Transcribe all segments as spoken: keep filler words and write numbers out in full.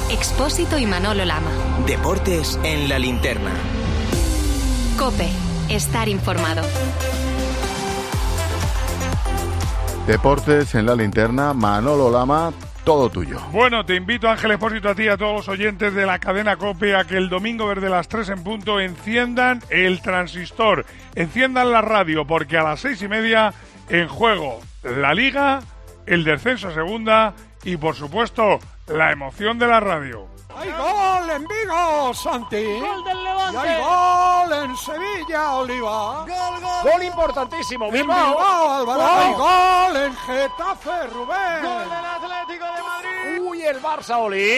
Expósito y Manolo Lama. Deportes en la linterna. COPE. Estar informado. Deportes en la linterna. Manolo Lama, todo tuyo. Bueno, te invito, Ángel Expósito, a ti y a todos los oyentes de la cadena COPE a que el domingo desde las tres en punto enciendan el transistor, enciendan la radio, porque a las seis y media en juego la Liga, el descenso a segunda y, por supuesto, la emoción de la radio. ¡Hay gol en Vigo, Santi! ¡Gol del Levante! ¡Y hay gol en Sevilla, Oliva! ¡Gol, gol! ¡Gol importantísimo! ¡En Bilbao, Álvaro! ¡Hay gol en Getafe, Rubén! ¡Gol del Atlético de Madrid! ¡Uy, el Barça, Oli!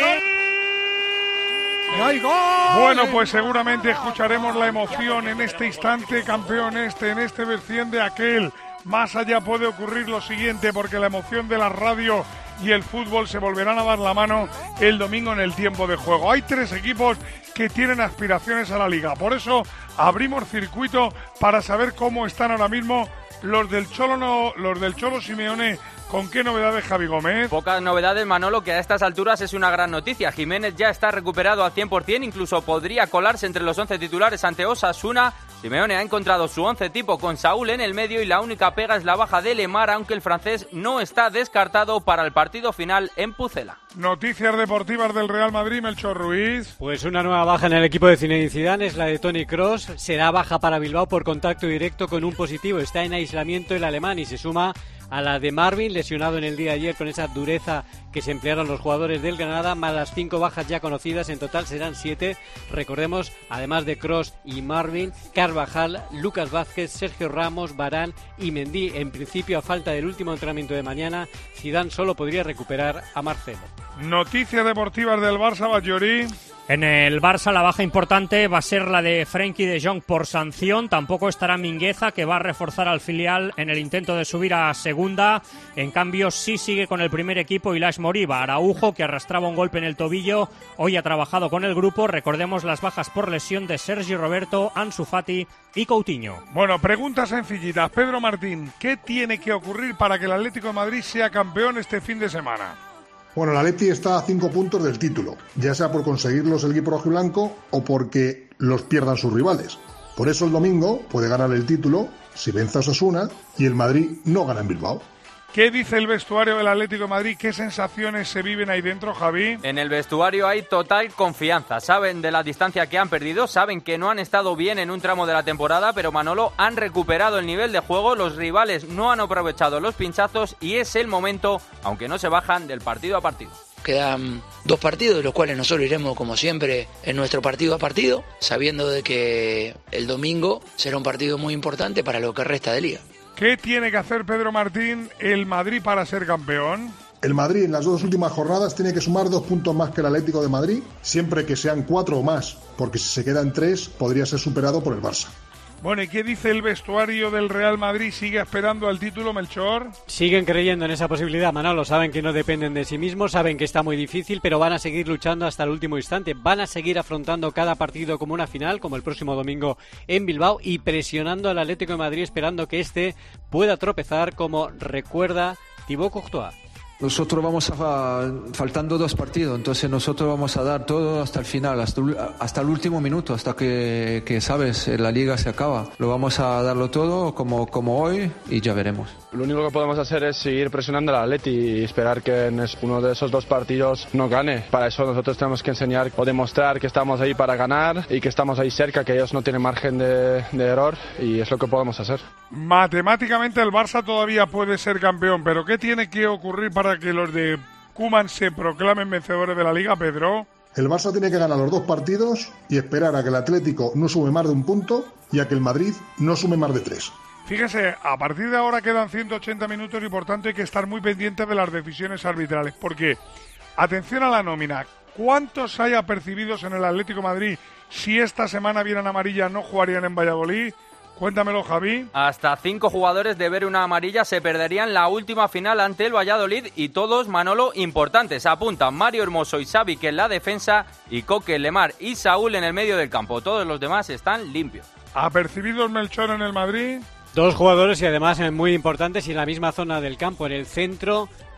¡Y hay gol! Bueno, pues seguramente escucharemos la emoción en este instante, campeón este, en este desciende aquel. Más allá puede ocurrir lo siguiente, porque la emoción de la radio y el fútbol se volverán a dar la mano el domingo en el tiempo de juego. Hay tres equipos que tienen aspiraciones a la Liga, por eso abrimos circuito para saber cómo están ahora mismo los del Cholo, no, los del Cholo Simeone. ¿Con qué novedades, Javi Gómez? Pocas novedades, Manolo, que a estas alturas es una gran noticia. Jiménez ya está recuperado al cien por ciento, incluso podría colarse entre los once titulares ante Osasuna. Simeone ha encontrado su once tipo con Saúl en el medio y la única pega es la baja de Lemar, aunque el francés no está descartado para el partido final en Pucela. Noticias deportivas del Real Madrid, Melchor Ruiz. Pues una nueva baja en el equipo de Zinedine Zidane es la de Toni Kroos. Será baja para Bilbao por contacto directo con un positivo. Está en aislamiento el alemán y se suma a la de Marvin, lesionado en el día de ayer con esa dureza que se emplearon los jugadores del Granada, más las cinco bajas ya conocidas. En total serán siete. Recordemos, además de Kroos y Marvin, Carvajal, Lucas Vázquez, Sergio Ramos, Varane y Mendy. En principio, a falta del último entrenamiento de mañana, Zidane solo podría recuperar a Marcelo. Noticias deportivas del Barça, Batllori. En el Barça la baja importante va a ser la de Frenkie de Jong por sanción. Tampoco estará Mingueza, que va a reforzar al filial en el intento de subir a segunda. En cambio, sí sigue con el primer equipo Ilaix Moriba. Araujo, que arrastraba un golpe en el tobillo, hoy ha trabajado con el grupo. Recordemos las bajas por lesión de Sergi Roberto, Ansu Fati y Coutinho. Bueno, preguntas sencillitas. Pedro Martín, ¿qué tiene que ocurrir para que el Atlético de Madrid sea campeón este fin de semana? Bueno, el Atleti está a cinco puntos del título, ya sea por conseguirlos el equipo rojiblanco o porque los pierdan sus rivales. Por eso el domingo puede ganar el título si vence a Osasuna y el Madrid no gana en Bilbao. ¿Qué dice el vestuario del Atlético de Madrid? ¿Qué sensaciones se viven ahí dentro, Javi? En el vestuario hay total confianza. Saben de la distancia que han perdido, saben que no han estado bien en un tramo de la temporada, pero Manolo, han recuperado el nivel de juego, los rivales no han aprovechado los pinchazos y es el momento, aunque no se bajan, del partido a partido. Quedan dos partidos, de los cuales nosotros iremos como siempre en nuestro partido a partido, sabiendo de que el domingo será un partido muy importante para lo que resta de liga. ¿Qué tiene que hacer, Pedro Martín, el Madrid para ser campeón? El Madrid en las dos últimas jornadas tiene que sumar dos puntos más que el Atlético de Madrid, siempre que sean cuatro o más, porque si se queda en tres podría ser superado por el Barça. Bueno, ¿y qué dice el vestuario del Real Madrid? ¿Sigue esperando al título, Melchor? Siguen creyendo en esa posibilidad, Manolo. Saben que no dependen de sí mismos, saben que está muy difícil, pero van a seguir luchando hasta el último instante. Van a seguir afrontando cada partido como una final, como el próximo domingo en Bilbao, y presionando al Atlético de Madrid, esperando que este pueda tropezar, como recuerda Thibaut Courtois. Nosotros vamos a, faltando dos partidos, entonces nosotros vamos a dar todo hasta el final, hasta, hasta el último minuto, hasta que, que, sabes, la liga se acaba. Lo vamos a darlo todo como, como hoy y ya veremos. Lo único que podemos hacer es seguir presionando al Atleti y esperar que en uno de esos dos partidos no gane. Para eso nosotros tenemos que enseñar o demostrar que estamos ahí para ganar y que estamos ahí cerca, que ellos no tienen margen de, de error, y es lo que podemos hacer. Matemáticamente el Barça todavía puede ser campeón, pero ¿qué tiene que ocurrir para que los de Koeman se proclamen vencedores de la Liga, Pedro? El Barça tiene que ganar los dos partidos y esperar a que el Atlético no sume más de un punto y a que el Madrid no sume más de tres. Fíjese, a partir de ahora quedan ciento ochenta minutos y por tanto hay que estar muy pendientes de las decisiones arbitrales, porque, atención a la nómina, ¿cuántos hay apercibidos en el Atlético de Madrid si esta semana vieran amarilla no jugarían en Valladolid? Cuéntamelo, Javi. Hasta cinco jugadores de ver una amarilla se perderían la última final ante el Valladolid y todos, Manolo, importantes. Apuntan Mario Hermoso y Xavi que en la defensa y Coque, Lemar y Saúl en el medio del campo. Todos los demás están limpios. ¿Apercibidos, Melchor, en el Madrid? Dos jugadores y además muy importantes y en la misma zona del campo. En el centro,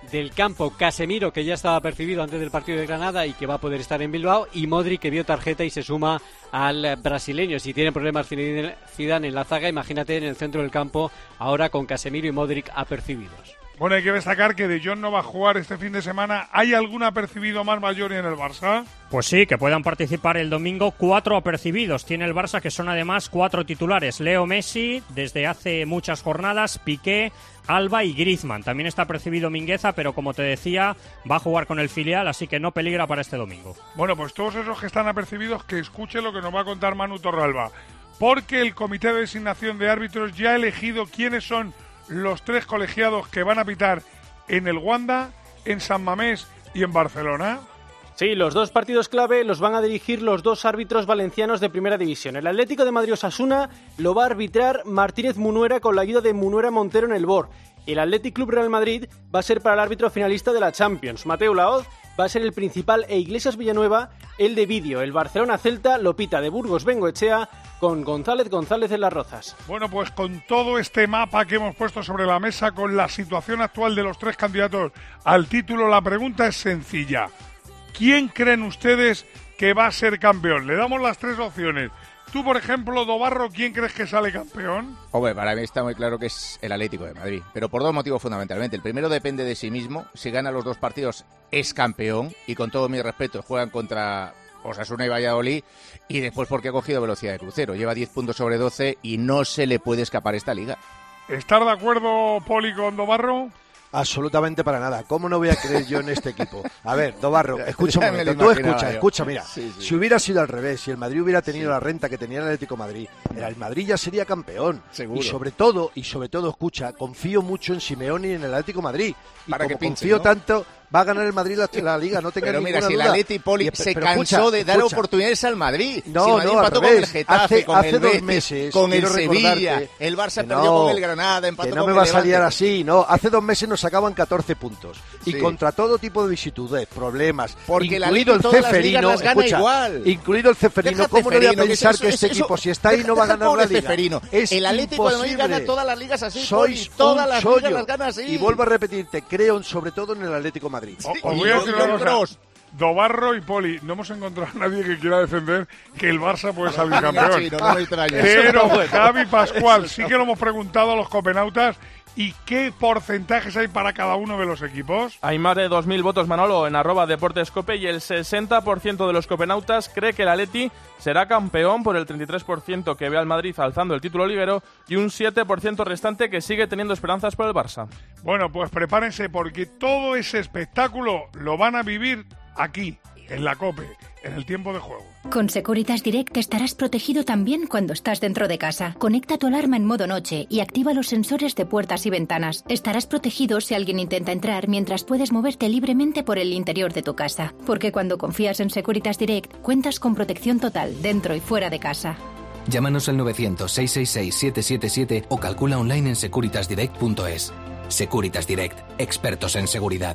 del campo, Casemiro, que ya estaba percibido antes del partido de Granada y que va a poder estar en Bilbao, y Modric, que vio tarjeta y se suma al brasileño. Si tiene problemas Zidane en la zaga, imagínate en el centro del campo ahora con Casemiro y Modric apercibidos. Bueno, hay que destacar que De Jong no va a jugar este fin de semana. ¿Hay algún apercibido más mayor en el Barça? Pues sí, que puedan participar el domingo cuatro apercibidos. Tiene el Barça, que son además cuatro titulares. Leo Messi, desde hace muchas jornadas, Piqué, Alba y Griezmann. También está apercibido Mingueza, pero como te decía, va a jugar con el filial, así que no peligra para este domingo. Bueno, pues todos esos que están apercibidos, que escuchen lo que nos va a contar Manu Torralba. Porque el Comité de Designación de Árbitros ya ha elegido quiénes son los tres colegiados que van a pitar en el Wanda, en San Mamés y en Barcelona. Sí, los dos partidos clave los van a dirigir los dos árbitros valencianos de Primera División. El Atlético de Madrid-Osasuna lo va a arbitrar Martínez Munuera con la ayuda de Munuera Montero en el B O R. El Athletic Club Real Madrid va a ser para el árbitro finalista de la Champions. Mateo Laoz va a ser el principal e Iglesias Villanueva el de vídeo. El Barcelona-Celta lo pita de Burgos Bengoechea con González González en Las Rozas. Bueno, pues con todo este mapa que hemos puesto sobre la mesa, con la situación actual de los tres candidatos al título, la pregunta es sencilla. ¿Quién creen ustedes que va a ser campeón? Le damos las tres opciones. Tú, por ejemplo, Dobarro, ¿quién crees que sale campeón? Hombre, para mí está muy claro que es el Atlético de Madrid, pero por dos motivos fundamentalmente. El primero depende de sí mismo. Si gana los dos partidos, es campeón, y con todo mi respeto, juegan contra Osasuna y Valladolid, y después porque ha cogido velocidad de crucero. Lleva diez puntos sobre doce y no se le puede escapar esta liga. ¿Estás de acuerdo, Poli, con Dobarro? Absolutamente para nada. ¿Cómo no voy a creer yo en este equipo? A ver, Dobarro, escucha un momento. Tú escucha, yo. escucha, mira. Sí, sí. Si hubiera sido al revés, si el Madrid hubiera tenido sí. la renta que tenía el Atlético de Madrid, el Madrid ya sería campeón. Seguro. Y sobre todo, y sobre todo, escucha, confío mucho en Simeone y en el Atlético de Madrid. Y para como que pinche, confío ¿no? tanto, va a ganar el Madrid la, la Liga, no tenga ninguna duda. Pero mira, si el Atleti Poli se pero cansó escucha, de dar escucha. oportunidades al Madrid. No, si el Madrid no, empató al con revés. el Getafe, hace, con hace el dos Betis, meses, con el Sevilla, el Barça no, perdió con el Granada, empató que no con me el va a salir Levante. así, no. Hace dos meses nos sacaban catorce puntos. Y sí. contra todo tipo de vicisitudes, problemas, porque incluido el Ceferino, escucha, igual. incluido el Ceferino, ¿cómo no voy a pensar que, eso, que este eso, equipo, si está ahí, no va a ganar la Liga? Ceferino. Es el Atlético de Madrid gana todas las ligas así, Sois todas las chollo. ligas las gana así. Y vuelvo a repetirte, creo sobre todo en el Atlético de Madrid. Sí. Os voy a decir una cosa. Dobarro y Poli, no hemos encontrado a nadie que quiera defender que el Barça puede salir campeón. Pero Javi Pascual, sí que lo hemos preguntado a los copenautas. ¿Y qué porcentajes hay para cada uno de los equipos? Hay más de dos mil votos, Manolo, en arroba deportescope, y el sesenta por ciento de los copenautas cree que el Atleti será campeón, por el treinta y tres por ciento que ve al Madrid alzando el título liguero y un siete por ciento restante que sigue teniendo esperanzas por el Barça. Bueno, pues prepárense porque todo ese espectáculo lo van a vivir aquí, en la COPE, en el tiempo de juego. Con Securitas Direct estarás protegido también cuando estás dentro de casa. Conecta tu alarma en modo noche y activa los sensores de puertas y ventanas. Estarás protegido si alguien intenta entrar mientras puedes moverte libremente por el interior de tu casa. Porque cuando confías en Securitas Direct, cuentas con protección total dentro y fuera de casa. Llámanos al novecientos, seiscientos sesenta y seis, siete siete siete o calcula online en securitas direct punto es. Securitas Direct, expertos en seguridad.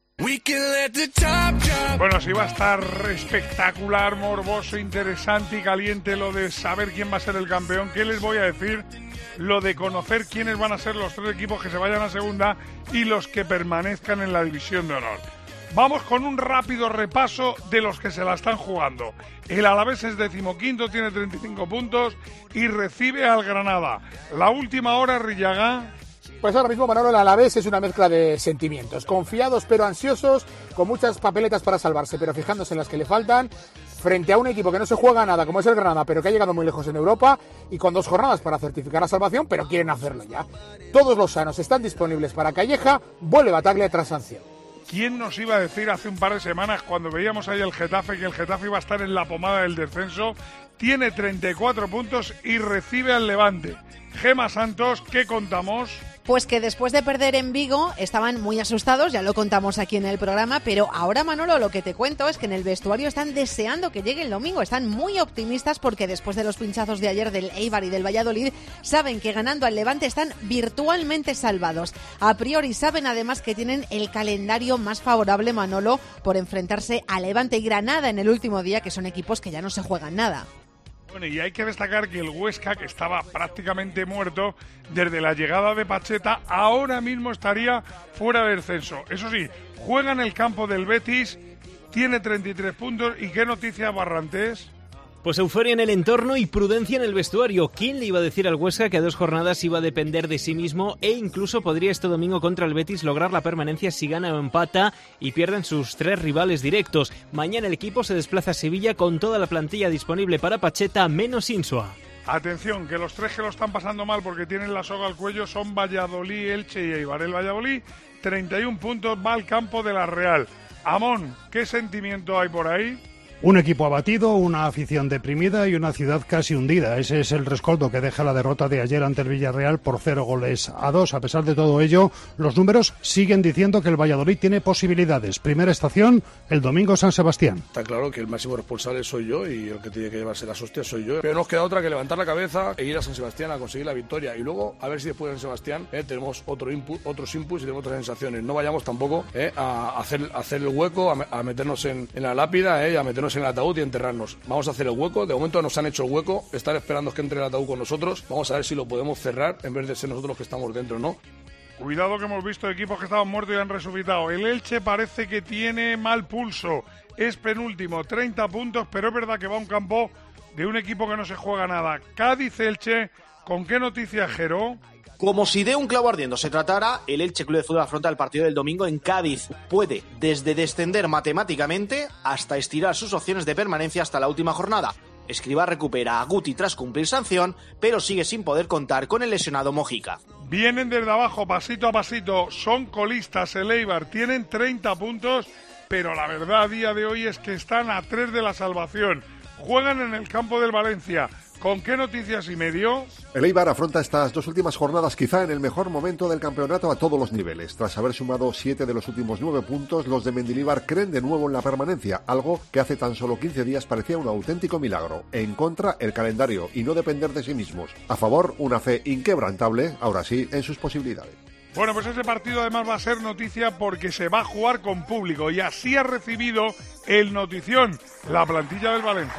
Bueno, sí va a estar espectacular, morboso, interesante y caliente lo de saber quién va a ser el campeón. ¿Qué les voy a decir? Lo de conocer quiénes van a ser los tres equipos que se vayan a segunda y los que permanezcan en la división de honor. Vamos con un rápido repaso de los que se la están jugando. El Alavés es decimoquinto, tiene treinta y cinco puntos y recibe al Granada. La última hora, Rillaga. Pues ahora mismo, Manolo, el Alavés es una mezcla de sentimientos, confiados pero ansiosos, con muchas papeletas para salvarse, pero fijándose en las que le faltan, frente a un equipo que no se juega nada, como es el Granada, pero que ha llegado muy lejos en Europa, y con dos jornadas para certificar la salvación, pero quieren hacerlo ya. Todos los sanos están disponibles para Calleja, vuelve Bataglia tras sanción. ¿Quién nos iba a decir hace un par de semanas, cuando veíamos ahí el Getafe, que el Getafe iba a estar en la pomada del descenso? Tiene treinta y cuatro puntos y recibe al Levante. Gema Santos, ¿qué contamos? Pues que después de perder en Vigo estaban muy asustados, ya lo contamos aquí en el programa, pero ahora, Manolo, lo que te cuento es que en el vestuario están deseando que llegue el domingo, están muy optimistas porque después de los pinchazos de ayer del Eibar y del Valladolid, saben que ganando al Levante están virtualmente salvados. A priori saben además que tienen el calendario más favorable, Manolo, por enfrentarse a Levante y Granada en el último día, que son equipos que ya no se juegan nada. Bueno, y hay que destacar que el Huesca, que estaba prácticamente muerto desde la llegada de Pacheta, ahora mismo estaría fuera del descenso. Eso sí, juega en el campo del Betis, tiene treinta y tres puntos. ¿Y qué noticia, Barrantes? Pues euforia en el entorno y prudencia en el vestuario. ¿Quién le iba a decir al Huesca que a dos jornadas iba a depender de sí mismo e incluso podría este domingo contra el Betis lograr la permanencia si gana o empata y pierden sus tres rivales directos? Mañana el equipo se desplaza a Sevilla con toda la plantilla disponible para Pacheta, menos Insua. Atención, que los tres que lo están pasando mal porque tienen la soga al cuello son Valladolid, Elche y Eibar. El Valladolid, treinta y un puntos, va al campo de la Real. Amón, ¿qué sentimiento hay por ahí? Un equipo abatido, una afición deprimida y una ciudad casi hundida. Ese es el rescoldo que deja la derrota de ayer ante el Villarreal por cero goles a dos. A pesar de todo ello, los números siguen diciendo que el Valladolid tiene posibilidades. Primera estación, el domingo San Sebastián. Está claro que el máximo responsable soy yo y el que tiene que llevarse las hostias soy yo. Pero nos queda otra que levantar la cabeza e ir a San Sebastián a conseguir la victoria. Y luego, a ver si después de San Sebastián eh, tenemos otro input, otros inputs y tenemos otras sensaciones. No vayamos tampoco eh, a hacer, a hacer el hueco, a, a meternos en, en la lápida, eh, a meternos en el ataúd y enterrarnos. Vamos a hacer el hueco. De momento nos han hecho el hueco. Estar esperando que entre el ataúd con nosotros. Vamos a ver si lo podemos cerrar en vez de ser nosotros los que estamos dentro, ¿no? Cuidado, que hemos visto equipos que estaban muertos y han resucitado. El Elche parece que tiene mal pulso. Es penúltimo, treinta puntos, pero es verdad que va a un campo de un equipo que no se juega nada. Cádiz-Elche, ¿con qué noticia, Jero? Como si de un clavo ardiendo se tratara, el Elche Club de Fútbol afronta el partido del domingo en Cádiz. Puede desde descender matemáticamente hasta estirar sus opciones de permanencia hasta la última jornada. Escribá recupera a Guti tras cumplir sanción, pero sigue sin poder contar con el lesionado Mojica. Vienen desde abajo, pasito a pasito, son colistas el Eibar, tienen treinta puntos, pero la verdad a día de hoy es que están a tres de la salvación. Juegan en el campo del Valencia. ¿Con qué noticias y medio? El Eibar afronta estas dos últimas jornadas quizá en el mejor momento del campeonato a todos los niveles. Tras haber sumado siete de los últimos nueve puntos, los de Mendilibar creen de nuevo en la permanencia, algo que hace tan solo quince días parecía un auténtico milagro. En contra, el calendario y no depender de sí mismos. A favor, una fe inquebrantable, ahora sí, en sus posibilidades. Bueno, pues ese partido además va a ser noticia porque se va a jugar con público y así ha recibido el notición la plantilla del Valencia.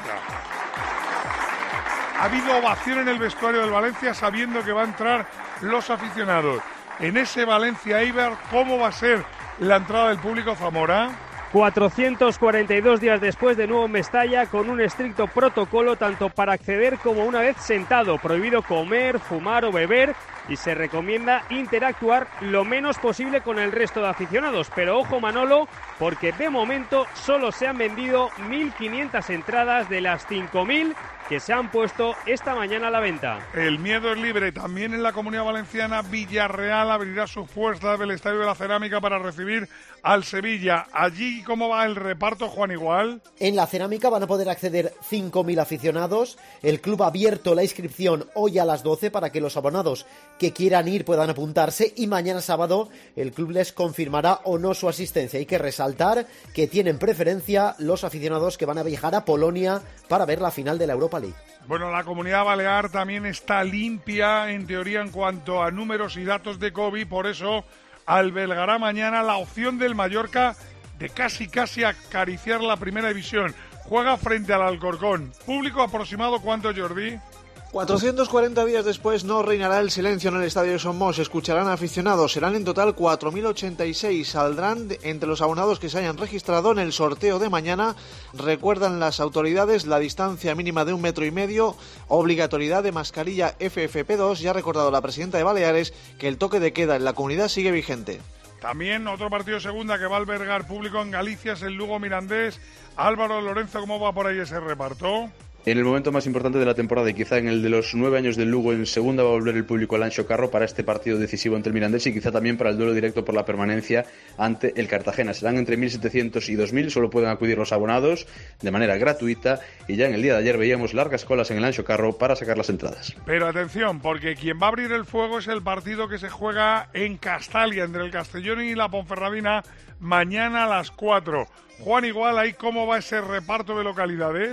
Ha habido ovación en el vestuario del Valencia sabiendo que va a entrar los aficionados. En ese Valencia-Eibar, ¿cómo va a ser la entrada del público, Zamora? cuatrocientos cuarenta y dos días después, de nuevo en Mestalla, con un estricto protocolo tanto para acceder como una vez sentado. Prohibido comer, fumar o beber y se recomienda interactuar lo menos posible con el resto de aficionados. Pero ojo, Manolo, porque de momento solo se han vendido mil quinientas entradas de las cinco mil que se han puesto esta mañana a la venta. El miedo es libre. También en la Comunidad Valenciana, Villarreal abrirá sus puertas del Estadio de la Cerámica para recibir al Sevilla. Allí, ¿cómo va el reparto, Juan Igual? En la Cerámica van a poder acceder cinco mil aficionados. El club ha abierto la inscripción hoy a las doce para que los abonados que quieran ir puedan apuntarse y mañana sábado el club les confirmará o no su asistencia. Hay que resaltar que tienen preferencia los aficionados que van a viajar a Polonia para ver la final de la Europa League. Bueno, la Comunidad Balear también está limpia en teoría en cuanto a números y datos de COVID, por eso albergará mañana la opción del Mallorca de casi casi acariciar la primera división. Juega frente al Alcorcón. ¿Público aproximado cuánto, Jordi? cuatrocientos cuarenta días después no reinará el silencio en el Estadio de Somos. Escucharán aficionados. Serán en total cuatro mil ochenta y seis. Saldrán entre los abonados que se hayan registrado en el sorteo de mañana. Recuerdan las autoridades la distancia mínima de un metro y medio, obligatoriedad de mascarilla F F P dos. Ya ha recordado la presidenta de Baleares que el toque de queda en la comunidad sigue vigente. También otro partido de segunda que va a albergar público en Galicia es el Lugo Mirandés. Álvaro Lorenzo, ¿cómo va por ahí ese reparto? En el momento más importante de la temporada y quizá en el de los nueve años del Lugo en segunda va a volver el público al Anxo Carro para este partido decisivo ante el Mirandés y quizá también para el duelo directo por la permanencia ante el Cartagena. Serán entre mil setecientos y dos mil, solo pueden acudir los abonados de manera gratuita y ya en el día de ayer veíamos largas colas en el Anxo Carro para sacar las entradas. Pero atención, porque quien va a abrir el fuego es el partido que se juega en Castalia entre el Castellón y la Ponferradina mañana a las cuatro. Juan, igual ahí cómo va ese reparto de localidades.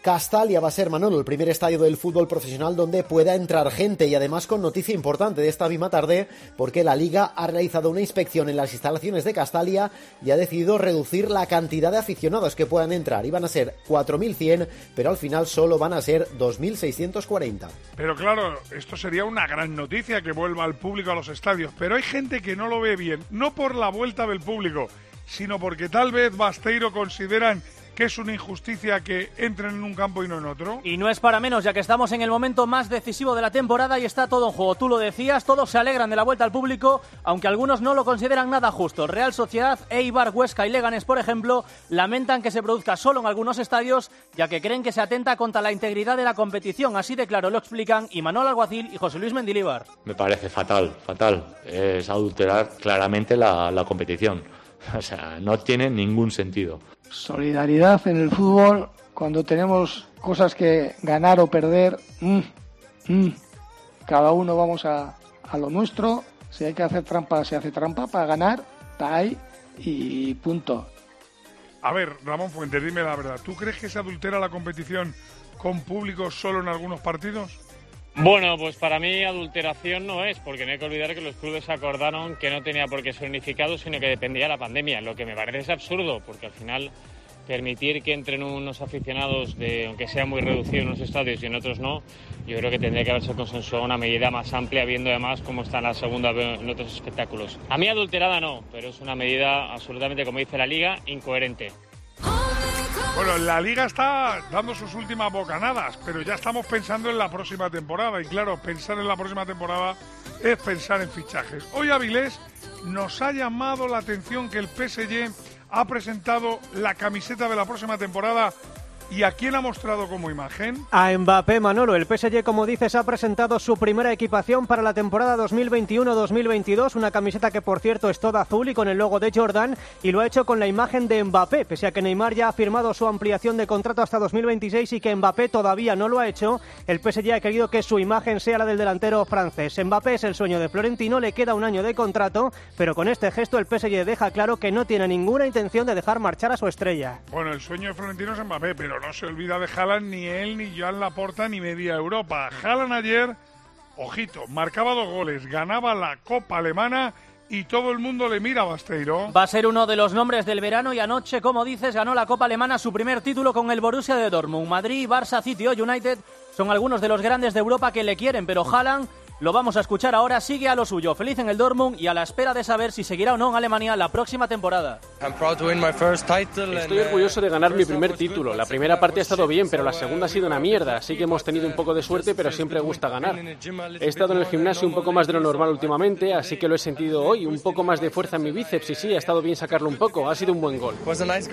Castalia va a ser, Manolo, el primer estadio del fútbol profesional donde pueda entrar gente, y además con noticia importante de esta misma tarde, porque la Liga ha realizado una inspección en las instalaciones de Castalia y ha decidido reducir la cantidad de aficionados que puedan entrar. Iban a ser cuatro mil cien, pero al final solo van a ser dos mil seiscientos cuarenta. Pero claro, esto sería una gran noticia, que vuelva el público a los estadios, pero hay gente que no lo ve bien, no por la vuelta del público, sino porque tal vez, Basteiro, consideran que es una injusticia que entren en un campo y no en otro. Y no es para menos, ya que estamos en el momento más decisivo de la temporada y está todo en juego. Tú lo decías, todos se alegran de la vuelta al público, aunque algunos no lo consideran nada justo. Real Sociedad, Eibar, Huesca y Leganés, por ejemplo, lamentan que se produzca solo en algunos estadios, ya que creen que se atenta contra la integridad de la competición. Así de claro lo explican Imanol Alguacil y José Luis Mendilibar. Me parece fatal, fatal. Es adulterar claramente la, la competición. O sea, no tiene ningún sentido. Solidaridad en el fútbol, cuando tenemos cosas que ganar o perder, mmm, mmm, cada uno vamos a, a lo nuestro. Si hay que hacer trampa, se hace trampa para ganar, está ahí y punto. A ver, Ramón Fuentes, dime la verdad, ¿tú crees que se adultera la competición con público solo en algunos partidos? Bueno, pues para mí adulteración no es, porque no hay que olvidar que los clubes acordaron que no tenía por qué ser unificado, sino que dependía de la pandemia, lo que me parece es absurdo, porque al final permitir que entren unos aficionados, de, aunque sea muy reducido en unos estadios y en otros no, yo creo que tendría que haberse consensuado una medida más amplia, viendo además cómo está en la segunda en otros espectáculos. A mí adulterada no, pero es una medida absolutamente, como dice la Liga, incoherente. Bueno, la Liga está dando sus últimas bocanadas, pero ya estamos pensando en la próxima temporada. Y claro, pensar en la próxima temporada es pensar en fichajes. Hoy Avilés nos ha llamado la atención que el P S G ha presentado la camiseta de la próxima temporada. ¿Y a quién ha mostrado como imagen? A Mbappé, Manolo. El P S G, como dices, ha presentado su primera equipación para la temporada dos mil veintiuno dos mil veintidós, una camiseta que, por cierto, es toda azul y con el logo de Jordan, y lo ha hecho con la imagen de Mbappé, pese a que Neymar ya ha firmado su ampliación de contrato hasta dos mil veintiséis y que Mbappé todavía no lo ha hecho. El P S G ha querido que su imagen sea la del delantero francés. Mbappé es el sueño de Florentino, le queda un año de contrato, pero con este gesto el P S G deja claro que no tiene ninguna intención de dejar marchar a su estrella. Bueno, el sueño de Florentino es Mbappé, pero no se olvida de Haaland, ni él, ni Joan Laporta, ni media Europa. Haaland ayer, ojito, marcaba dos goles, ganaba la Copa Alemana y todo el mundo le mira a Basteiro. Va a ser uno de los nombres del verano y anoche, como dices, ganó la Copa Alemana, su primer título con el Borussia de Dortmund. Madrid, Barça, City o United son algunos de los grandes de Europa que le quieren, pero Haaland, lo vamos a escuchar ahora, sigue a lo suyo, feliz en el Dortmund y a la espera de saber si seguirá o no en Alemania la próxima temporada. Estoy orgulloso de ganar mi primer título. La primera parte ha estado bien, pero la segunda ha sido una mierda, así que hemos tenido un poco de suerte, pero siempre gusta ganar. He estado en el gimnasio un poco más de lo normal últimamente, así que lo he sentido hoy, un poco más de fuerza en mi bíceps y sí, ha estado bien sacarlo un poco, ha sido un buen gol.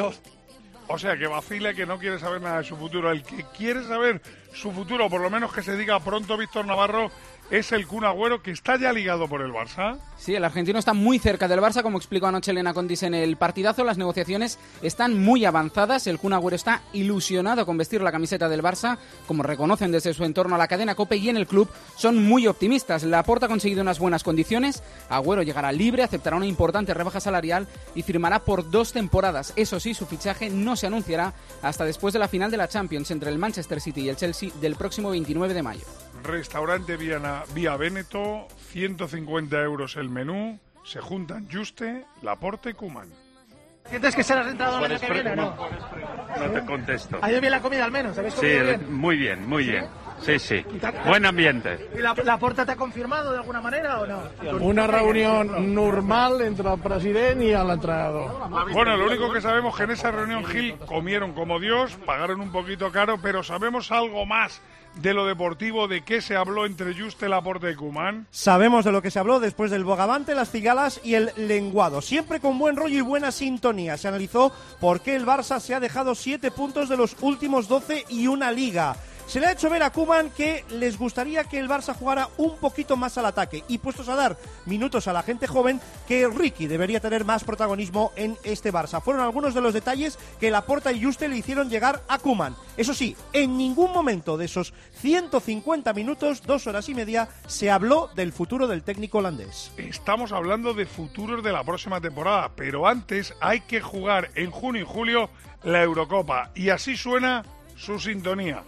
O sea, que vacile, que no quiere saber nada de su futuro. El que quiere saber su futuro, por lo menos que se diga pronto, Víctor Navarro, es el Kun Agüero, que está ya ligado por el Barça. Sí, el argentino está muy cerca del Barça, como explicó anoche Elena Condis en el partidazo. Las negociaciones están muy avanzadas. El Kun Agüero está ilusionado con vestir la camiseta del Barça, como reconocen desde su entorno a la cadena COPE, y en el club son muy optimistas. Laporta ha conseguido unas buenas condiciones. Agüero llegará libre, aceptará una importante rebaja salarial y firmará por dos temporadas. Eso sí, su fichaje no se anunciará hasta después de la final de la Champions entre el Manchester City y el Chelsea del próximo veintinueve de mayo. Restaurante Viana, Vía Véneto, ciento cincuenta euros el menú, se juntan Juste, Laporta y Koeman. ¿Sientes que serás entrado el año que viene o no? No te contesto. ¿Ha ido bien la comida al menos? ¿Habéis Sí, comido bien? muy bien, muy bien. Sí, sí. Buen ambiente. ¿Y la, la Porta te ha confirmado de alguna manera o no? Una reunión normal entre el presidente y el entrenador. Bueno, lo único que sabemos es que en esa reunión, Gil, comieron como Dios, pagaron un poquito caro, pero sabemos algo más de lo deportivo, de qué se habló entre Juste, Laporta y Koeman. Sabemos de lo que se habló después del Bogavante, las cigalas y el lenguado. Siempre con buen rollo y buena sintonía. Se analizó por qué el Barça se ha dejado siete puntos de los últimos doce y una liga. Se le ha hecho ver a Koeman que les gustaría que el Barça jugara un poquito más al ataque y, puestos a dar minutos a la gente joven, que Ricky debería tener más protagonismo en este Barça. Fueron algunos de los detalles que Laporta y Juste le hicieron llegar a Koeman. Eso sí, en ningún momento de esos ciento cincuenta minutos, dos horas y media, se habló del futuro del técnico holandés. Estamos hablando de futuros de la próxima temporada, pero antes hay que jugar en junio y julio la Eurocopa. Y así suena su sintonía.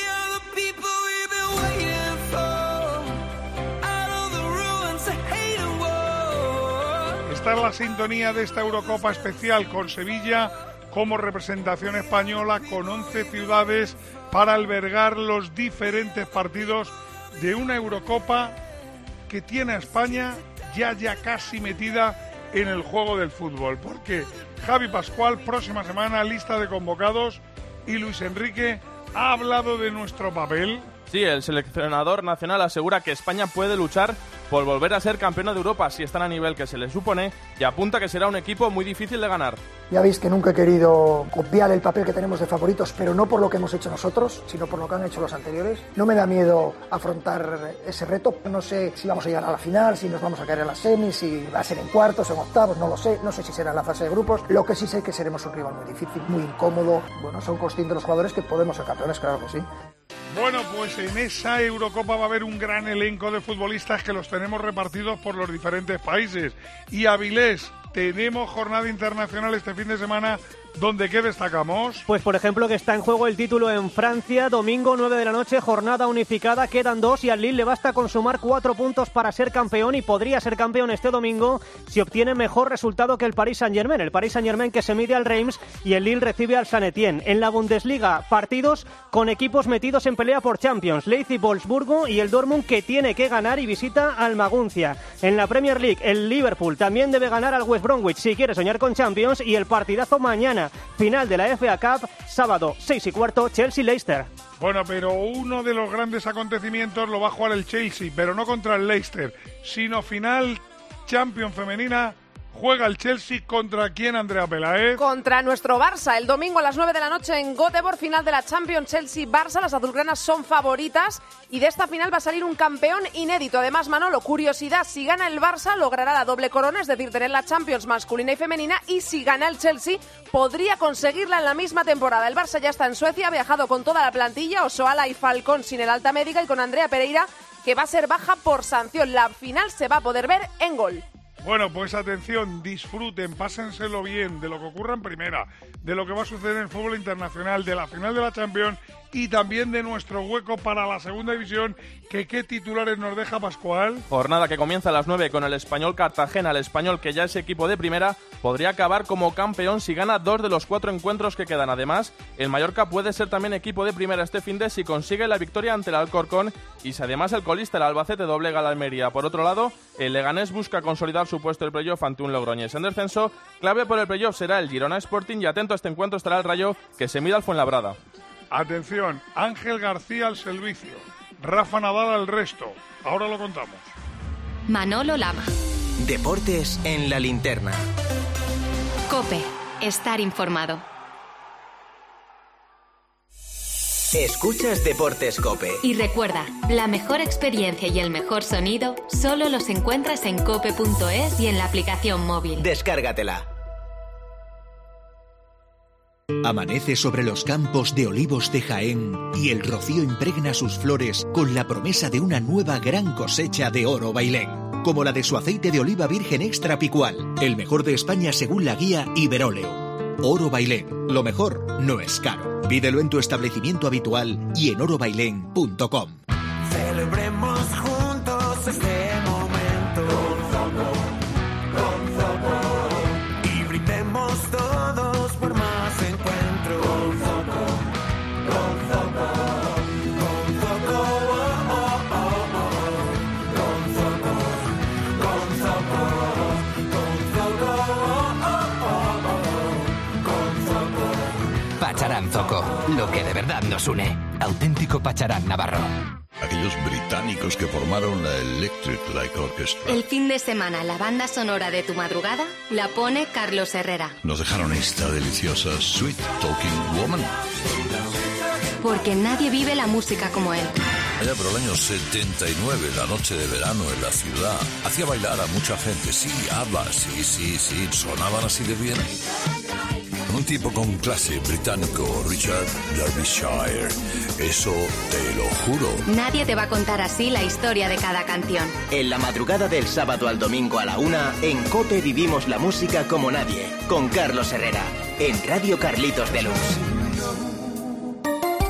Esta es la sintonía de esta Eurocopa especial con Sevilla como representación española, con once ciudades para albergar los diferentes partidos de una Eurocopa que tiene a España ya ya casi metida en el juego del fútbol, porque Javi Pascual, próxima semana, lista de convocados, y Luis Enrique ha hablado de nuestro papel. Sí, el seleccionador nacional asegura que España puede luchar por volver a ser campeona de Europa si están a nivel que se les supone, y apunta que será un equipo muy difícil de ganar. Ya veis que nunca he querido copiar el papel que tenemos de favoritos, pero no por lo que hemos hecho nosotros, sino por lo que han hecho los anteriores. No me da miedo afrontar ese reto. No sé si vamos a llegar a la final, si nos vamos a caer en las semis, si va a ser en cuartos, en octavos, no lo sé. No sé si será en la fase de grupos. Lo que sí sé es que seremos un rival muy difícil, muy incómodo. Bueno, son conscientes los jugadores que podemos ser campeones, claro que sí. Bueno, pues en esa Eurocopa va a haber un gran elenco de futbolistas que los tenemos repartidos por los diferentes países. Y Avilés, tenemos jornada internacional este fin de semana. ¿Dónde qué destacamos? Pues por ejemplo que está en juego el título en Francia, domingo nueve de la noche, jornada unificada, quedan dos y al Lille le basta con sumar cuatro puntos para ser campeón, y podría ser campeón este domingo si obtiene mejor resultado que el Paris Saint-Germain. El Paris Saint-Germain que se mide al Reims y el Lille recibe al Saint-Étienne. En la Bundesliga, partidos con equipos metidos en pelea por Champions, Leipzig-Wolfsburgo y el Dortmund que tiene que ganar y visita al Maguncia. En la Premier League, el Liverpool también debe ganar al West Bromwich si quiere soñar con Champions, y el partidazo mañana, final de la F A Cup, sábado seis y cuarto, Chelsea-Leicester. Bueno, pero uno de los grandes acontecimientos lo va a jugar el Chelsea, pero no contra el Leicester, sino final Champions femenina. Juega el Chelsea contra quién, Andrea Peláez. Contra nuestro Barça, el domingo a las nueve de la noche en Göteborg, final de la Champions Chelsea-Barça. Las azulgranas son favoritas y de esta final va a salir un campeón inédito. Además, Manolo, curiosidad, si gana el Barça logrará la doble corona, es decir, tener la Champions masculina y femenina, y si gana el Chelsea podría conseguirla en la misma temporada. El Barça ya está en Suecia, ha viajado con toda la plantilla, Osoala y Falcón sin el alta médica, y con Andrea Pereira, que va a ser baja por sanción. La final se va a poder ver en Gol. Bueno, pues atención, disfruten, pásenselo bien de lo que ocurra en primera, de lo que va a suceder en el fútbol internacional, de la final de la Champions y también de nuestro hueco para la segunda división, que qué titulares nos deja Pascual. Jornada que comienza a las nueve con el Español Cartagena. El Español, que ya es equipo de primera, podría acabar como campeón si gana dos de los cuatro encuentros que quedan. Además, el Mallorca puede ser también equipo de primera este fin de si consigue la victoria ante el Alcorcón y si además el colista, el Albacete, doblega la Almería. Por otro lado, el Leganés busca consolidar su puesto del playoff ante un Logroñés en descenso. Clave por el playoff será el Girona Sporting, y atento a este encuentro estará el Rayo, que se mide al Fuenlabrada. Atención, Ángel García al servicio, Rafa Nadal al resto. Ahora lo contamos. Manolo Lama. Deportes en la linterna. COPE. Estar informado. Escuchas Deportes COPE. Y recuerda, la mejor experiencia y el mejor sonido solo los encuentras en cope punto es y en la aplicación móvil. Descárgatela. Amanece sobre los campos de olivos de Jaén y el rocío impregna sus flores con la promesa de una nueva gran cosecha de oro bailén, como la de su aceite de oliva virgen extra picual, el mejor de España según la guía Iberóleo. Oro Bailén, lo mejor no es caro. Pídelo en tu establecimiento habitual y en oro bailén punto com. Celebremos juntos este momento con Zoco, con Zoco, y brindemos todos por más encuentros con Zoco, con Zoco, con Zoco, oh, oh, oh, oh. Con Zoco, con Zoco, con Zoco, oh, oh, oh, oh. Con Zoco. Pacharán Zoco, lo que de verdad nos une. Auténtico Pacharán Navarro. Aquellos británicos que formaron la Electric Light Orchestra. El fin de semana, la banda sonora de tu madrugada la pone Carlos Herrera. Nos dejaron esta deliciosa Sweet Talking Woman. Porque nadie vive la música como él. Allá por el año setenta y nueve, la noche de verano en la ciudad, hacía bailar a mucha gente. Sí, habla, sí, sí, sí, sonaban así de bien. Un tipo con clase británico, Richard Derbyshire. Eso te lo juro. Nadie te va a contar así la historia de cada canción. En la madrugada del sábado al domingo a la una, en COPE vivimos la música como nadie, con Carlos Herrera, en Radio Carlitos de Luz.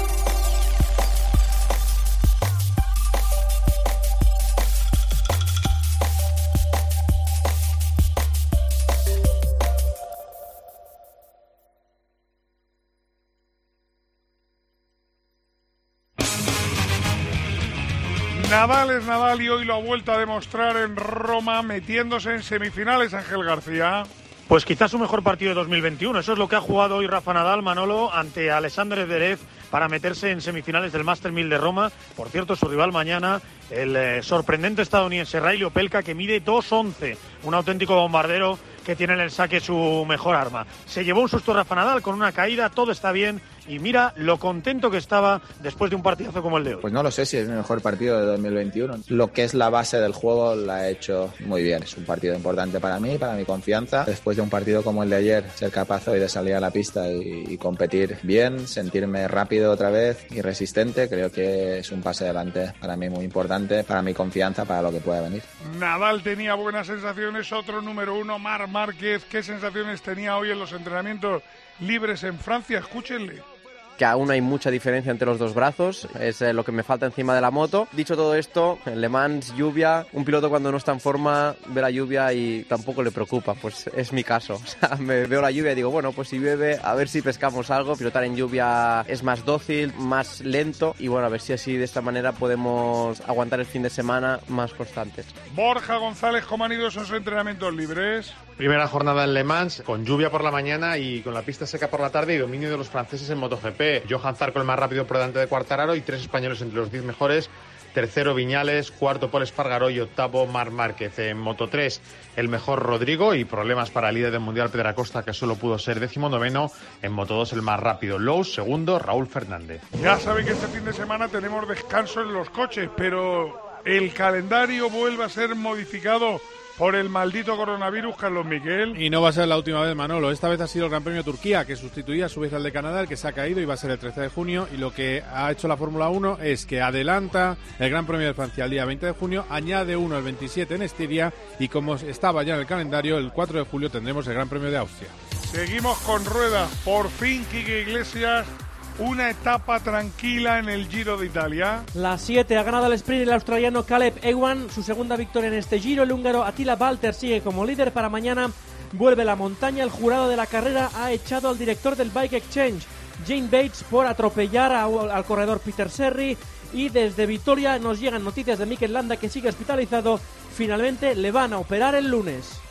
Nadal es Nadal y hoy lo ha vuelto a demostrar en Roma, metiéndose en semifinales, Ángel García. Pues quizás su mejor partido de dos mil veintiuno. Eso es lo que ha jugado hoy Rafa Nadal, Manolo, ante Alexander Zverev para meterse en semifinales del Master mil de Roma. Por cierto, su rival mañana, el eh, sorprendente estadounidense Riley Opelka, que mide dos once, un auténtico bombardero que tiene en el saque su mejor arma. Se llevó un susto Rafa Nadal con una caída, todo está bien. Y mira lo contento que estaba después de un partidazo como el de hoy. Pues no lo sé si es mi mejor partido de dos mil veintiuno. Lo que es la base del juego la ha hecho muy bien. Es un partido importante para mí, para mi confianza. Después de un partido como el de ayer, ser capaz hoy de salir a la pista y, y competir bien, sentirme rápido otra vez y resistente, creo que es un pase adelante para mí muy importante, para mi confianza, para lo que pueda venir. Nadal tenía buenas sensaciones, otro número uno, Marc Márquez. ¿Qué sensaciones tenía hoy en los entrenamientos libres en Francia? Escúchenle. Que aún hay mucha diferencia entre los dos brazos, es eh, lo que me falta encima de la moto. Dicho todo esto, en Le Mans, lluvia, un piloto cuando no está en forma ve la lluvia y tampoco le preocupa, pues es mi caso. O sea, me veo la lluvia y digo, bueno, pues si llueve, a ver si pescamos algo. Pilotar en lluvia es más dócil, más lento y bueno, a ver si así de esta manera podemos aguantar el fin de semana más constantes. Borja González, ¿cómo han ido esos entrenamientos libres? Primera jornada en Le Mans, con lluvia por la mañana y con la pista seca por la tarde y dominio de los franceses en MotoGP. Johan Zarco el más rápido por delante de Quartararo y tres españoles entre los diez mejores. Tercero Viñales, cuarto Pol Espargaró y octavo Marc Márquez. En Moto tres el mejor Rodrigo y problemas para el líder del Mundial Pedro Acosta, que solo pudo ser décimo noveno. En Moto dos el más rápido Lowe's, segundo Raúl Fernández. Ya saben que este fin de semana tenemos descanso en los coches, pero el calendario vuelve a ser modificado por el maldito coronavirus, Carlos Miquel. Y no va a ser la última vez, Manolo. Esta vez ha sido el Gran Premio Turquía, que sustituía a su vez al de Canadá, el que se ha caído y va a ser el trece de junio. Y lo que ha hecho la Fórmula uno es que adelanta el Gran Premio de Francia al día veinte de junio, añade uno el veintisiete en Estiria y como estaba ya en el calendario, el cuatro de julio tendremos el Gran Premio de Austria. Seguimos con ruedas. Por fin, Quique Iglesias, una etapa tranquila en el Giro de Italia. La siete ha ganado el sprint el australiano Caleb Ewan, su segunda victoria en este Giro. El húngaro Attila Valter sigue como líder. Para mañana vuelve la montaña. El jurado de la carrera ha echado al director del Bike Exchange, Jane Bates, por atropellar a, al corredor Peter Serry. Y desde Vitoria nos llegan noticias de Mikel Landa, que sigue hospitalizado. Finalmente le van a operar el lunes.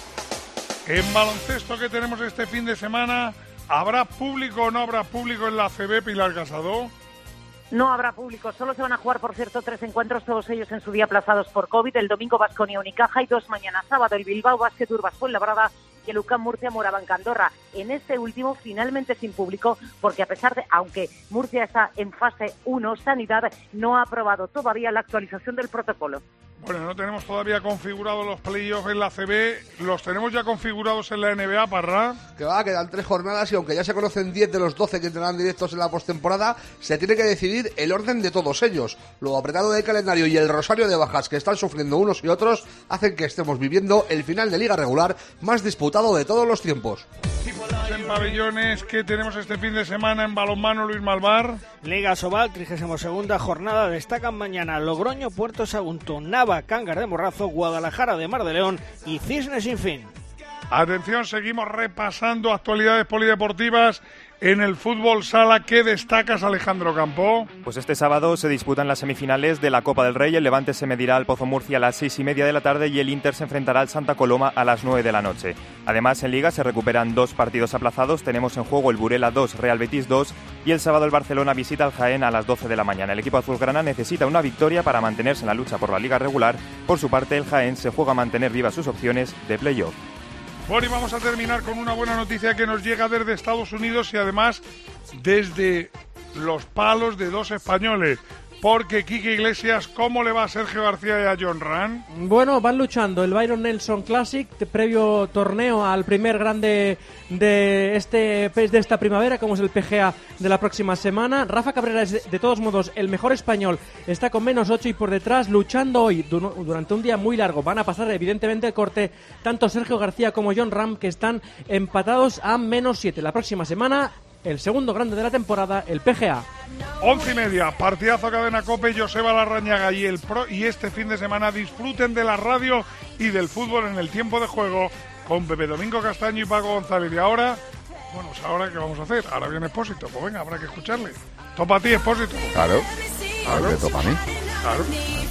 En baloncesto, que tenemos este fin de semana, ¿habrá público o no habrá público en la A C B, Pilar Casado? No habrá público, solo se van a jugar, por cierto, tres encuentros, todos ellos en su día aplazados por COVID. El domingo Baskonia Unicaja y dos mañana sábado el Bilbao Basket Urbas Fuenlabrada y el U C A M Murcia Morabanca Andorra. En este último finalmente sin público, porque a pesar de, aunque Murcia está en fase uno, Sanidad no ha aprobado todavía la actualización del protocolo. Bueno, no tenemos todavía configurados los playoffs en la A C B, los tenemos ya configurados en la N B A, Parra. Que va, quedan tres jornadas y aunque ya se conocen diez de los doce que tendrán directos en la postemporada, se tiene que decidir el orden de todos ellos. Lo apretado del calendario y el rosario de bajas que están sufriendo unos y otros hacen que estemos viviendo el final de liga regular más disputado de todos los tiempos. En pabellones, ¿qué tenemos este fin de semana en balonmano, Luis Malvar? Liga Sobal, trigésima segunda jornada. Destacan mañana Logroño, Puerto Sagunto, Nava, Cángar de Morrazo, Guadalajara de Mar de León y Cisne Sin Fin. Atención, seguimos repasando actualidades polideportivas. En el fútbol sala, ¿qué destacas, Alejandro Campo? Pues este sábado se disputan las semifinales de la Copa del Rey. El Levante se medirá al Pozo Murcia a las seis y media de la tarde y el Inter se enfrentará al Santa Coloma a las nueve de la noche. Además, en Liga se recuperan dos partidos aplazados. Tenemos en juego el Burela dos, Real Betis dos y el sábado el Barcelona visita al Jaén a las doce de la mañana. El equipo azulgrana necesita una victoria para mantenerse en la lucha por la Liga regular. Por su parte, el Jaén se juega a mantener vivas sus opciones de playoff. Bueno, y vamos a terminar con una buena noticia que nos llega desde Estados Unidos y además desde los palos de dos españoles. Porque Quique Iglesias, ¿cómo le va a Sergio García y a John Ram? Bueno, van luchando el Byron Nelson Classic, previo torneo al primer grande de este de esta primavera, como es el P G A de la próxima semana. Rafa Cabrera es de todos modos el mejor español, está con menos ocho y por detrás luchando hoy durante un día muy largo. Van a pasar evidentemente el corte tanto Sergio García como John Ram, que están empatados a menos siete. La próxima semana el segundo grande de la temporada, el P G A. Once y media, partidazo Cadena COPE, Joseba Larrañaga y el Pro, y este fin de semana disfruten de la radio y del fútbol en el tiempo de juego con Pepe Domingo Castaño y Paco González. Y ahora, bueno, pues ahora ¿qué vamos a hacer? Ahora viene Expósito, pues venga, habrá que escucharle. Topa a ti, Expósito. Claro, claro. topa a mí. Claro.